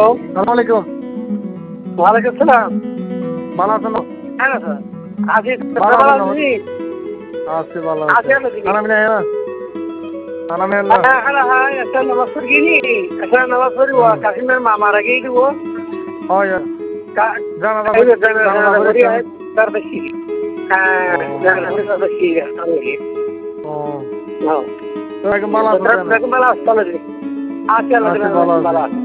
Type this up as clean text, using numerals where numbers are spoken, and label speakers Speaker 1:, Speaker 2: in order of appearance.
Speaker 1: সালাম আলাইকুম।
Speaker 2: ওয়ালাইকুম সালাম।
Speaker 1: ভালো আছেন?
Speaker 2: হ্যাঁ স্যার আছি।
Speaker 1: ভালো
Speaker 2: ভালো
Speaker 1: আছেন?
Speaker 2: আছি।
Speaker 1: আছি ভালো
Speaker 2: আছি
Speaker 1: আছি।
Speaker 2: আলো দিদি।
Speaker 1: খানা পিনা হ্যাঁ খানা পিনা
Speaker 2: হ্যাঁ একটা নামাজ পড়ি নি। একটা নামাজ পড়ি ও কাশিমের মামার আগেই দিব।
Speaker 1: হয় জানা
Speaker 2: এই যে
Speaker 1: জানা
Speaker 2: জানা করি
Speaker 1: জানা
Speaker 2: তার বেশি। হ্যাঁ জানা করি তার বেশি আমি।
Speaker 1: ও
Speaker 2: হ্যাঁ।
Speaker 1: তো একদম ভালো আছেন?
Speaker 2: বেগম ভালো আসতে দিদি। আছি আলো
Speaker 1: আছি
Speaker 2: দিদি
Speaker 1: ভালো
Speaker 2: ভালো
Speaker 1: আছি।
Speaker 2: আছে।